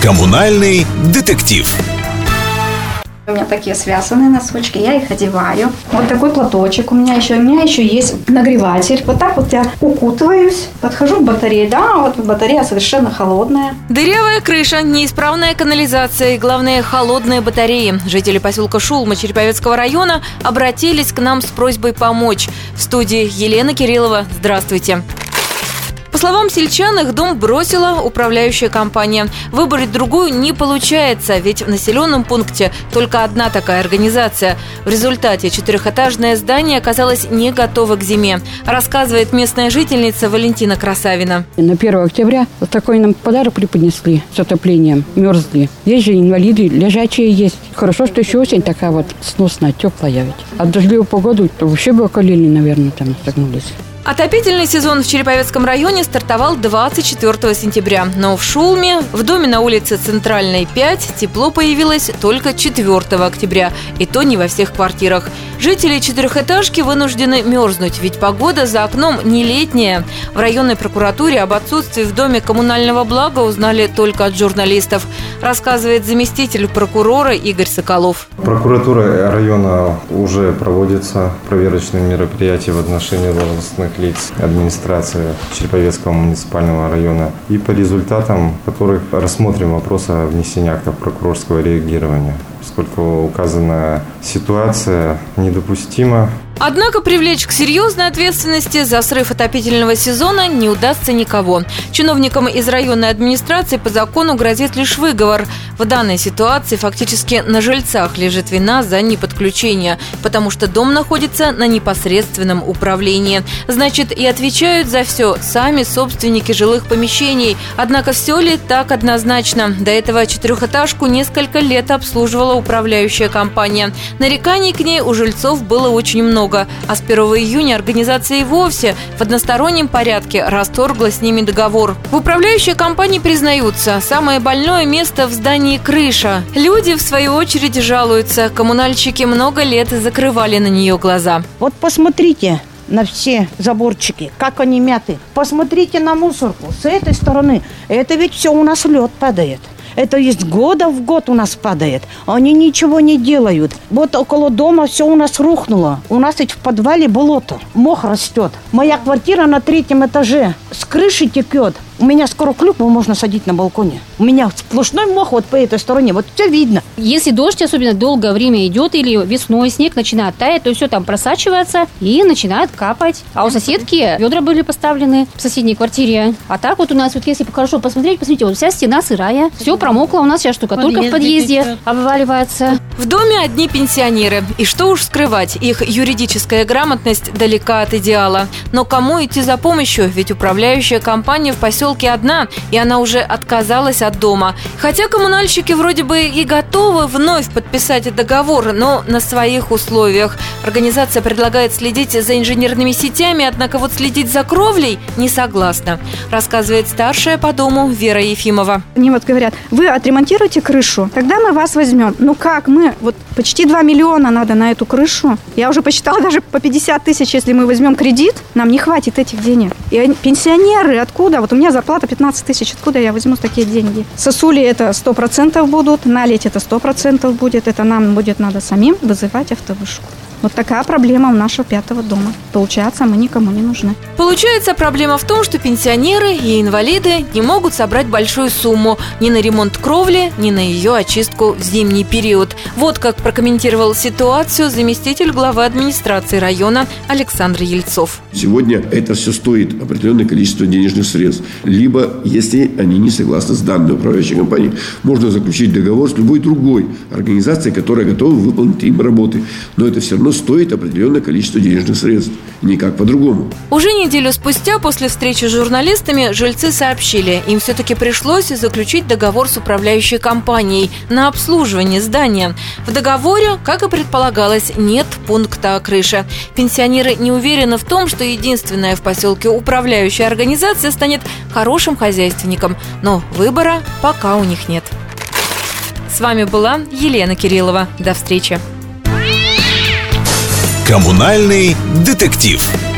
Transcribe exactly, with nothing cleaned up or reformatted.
Коммунальный детектив. У меня такие связанные носочки, я их одеваю. Вот такой платочек у меня еще. У меня еще есть нагреватель. Вот так вот я укутываюсь, подхожу к батарее. Да, вот батарея совершенно холодная. Дырявая крыша, неисправная канализация и, главное, холодные батареи. Жители поселка Шулма Череповецкого района обратились к нам с просьбой помочь. В студии Елена Кириллова. Здравствуйте. По словам сельчан, их дом бросила управляющая компания. Выбрать другую не получается, ведь в населенном пункте только одна такая организация. В результате четырехэтажное здание оказалось не готово к зиме, рассказывает местная жительница Валентина Красавина. На первого октября вот такой нам подарок преподнесли с отоплением. Мерзли. Есть же инвалиды, лежачие есть. Хорошо, что еще осень такая вот сносная, теплая ведь. А в дождливую погоду то вообще бы околели, наверное, там согнулись. Отопительный сезон в Череповецком районе стартовал двадцать четвёртого сентября, но в Шулме, в доме на улице Центральной пять, тепло появилось только четвёртого октября, и то не во всех квартирах. Жители четырехэтажки вынуждены мерзнуть, ведь погода за окном не летняя. В районной прокуратуре об отсутствии в доме коммунального блага узнали только от журналистов, рассказывает заместитель прокурора Игорь Соколов. Прокуратура района уже проводится проверочные мероприятия в отношении должностных лиц администрации Череповецкого муниципального района, и по результатам которых рассмотрим вопрос о внесении акта прокурорского реагирования, поскольку указанная ситуация недопустима. Однако привлечь к серьезной ответственности за срыв отопительного сезона не удастся никого. Чиновникам из районной администрации по закону грозит лишь выговор. В данной ситуации фактически на жильцах лежит вина за неподключение, потому что дом находится на непосредственном управлении. Значит, и отвечают за все сами собственники жилых помещений. Однако все ли так однозначно? До этого четырехэтажку несколько лет обслуживала управляющая компания. Нареканий к ней у жильцов было очень много. А с первого июня организация и вовсе в одностороннем порядке расторгла с ними договор. В управляющей компании признаются, самое больное место в здании – крыша. Люди, в свою очередь, жалуются. Коммунальщики много лет закрывали на нее глаза. Вот посмотрите на все заборчики, как они мяты. Посмотрите на мусорку с этой стороны. Это ведь все у нас лед падает. Это из года в год у нас падает. Они ничего не делают. Вот около дома все у нас рухнуло. У нас ведь в подвале болото. Мох растет. Моя квартира на третьем этаже. С крыши текет. У меня скоро клюкву можно садить на балконе. У меня сплошной мох вот по этой стороне. Вот все видно. Если дождь особенно долгое время идет или весной снег начинает таять, то все там просачивается и начинает капать. А у соседки ведра были поставлены в соседней квартире. А так вот у нас, вот если хорошо посмотреть, посмотрите, вот вся стена сырая. Все промокло. У нас сейчас штукатурка в подъезде обваливается. В доме одни пенсионеры. И что уж скрывать, их юридическая грамотность далека от идеала. Но кому идти за помощью? Ведь управляющая компания в поселке одна, и она уже отказалась от дома. Хотя коммунальщики вроде бы и готовы вновь подписать договор, но на своих условиях. Организация предлагает следить за инженерными сетями, однако вот следить за кровлей не согласна, рассказывает старшая по дому Вера Ефимова. Они вот говорят, вы отремонтируете крышу, тогда мы вас возьмем. Ну как мы? Вот почти два миллиона надо на эту крышу. Я уже посчитала, даже по пятьдесят тысяч, если мы возьмем кредит, нам не хватит этих денег. И они, пенсионеры, откуда? Вот у меня зарплата пятнадцать тысяч, откуда я возьму такие деньги? Сосули это сто процентов будут, налить это сто процентов будет, это нам будет надо самим вызывать автовышку. Вот такая проблема у нашего пятого дома. Получается, мы никому не нужны. Получается, проблема в том, что пенсионеры и инвалиды не могут собрать большую сумму ни на ремонт кровли, ни на ее очистку в зимний период. Вот как прокомментировал ситуацию заместитель главы администрации района Александр Ельцов. Сегодня это все стоит определенное количество денежных средств. Либо, если они не согласны с данной управляющей компанией, можно заключить договор с любой другой организацией, которая готова выполнить им работы. Но это все равно стоит определенное количество денежных средств. Никак по-другому. Уже неделю спустя после встречи с журналистами жильцы сообщили, им все-таки пришлось заключить договор с управляющей компанией на обслуживание здания. В договоре, как и предполагалось, нет пункта о крыше. Пенсионеры не уверены в том, что единственная в поселке управляющая организация станет хорошим хозяйственником, но выбора пока у них нет. С вами была Елена Кириллова. До встречи. Коммунальный детектив.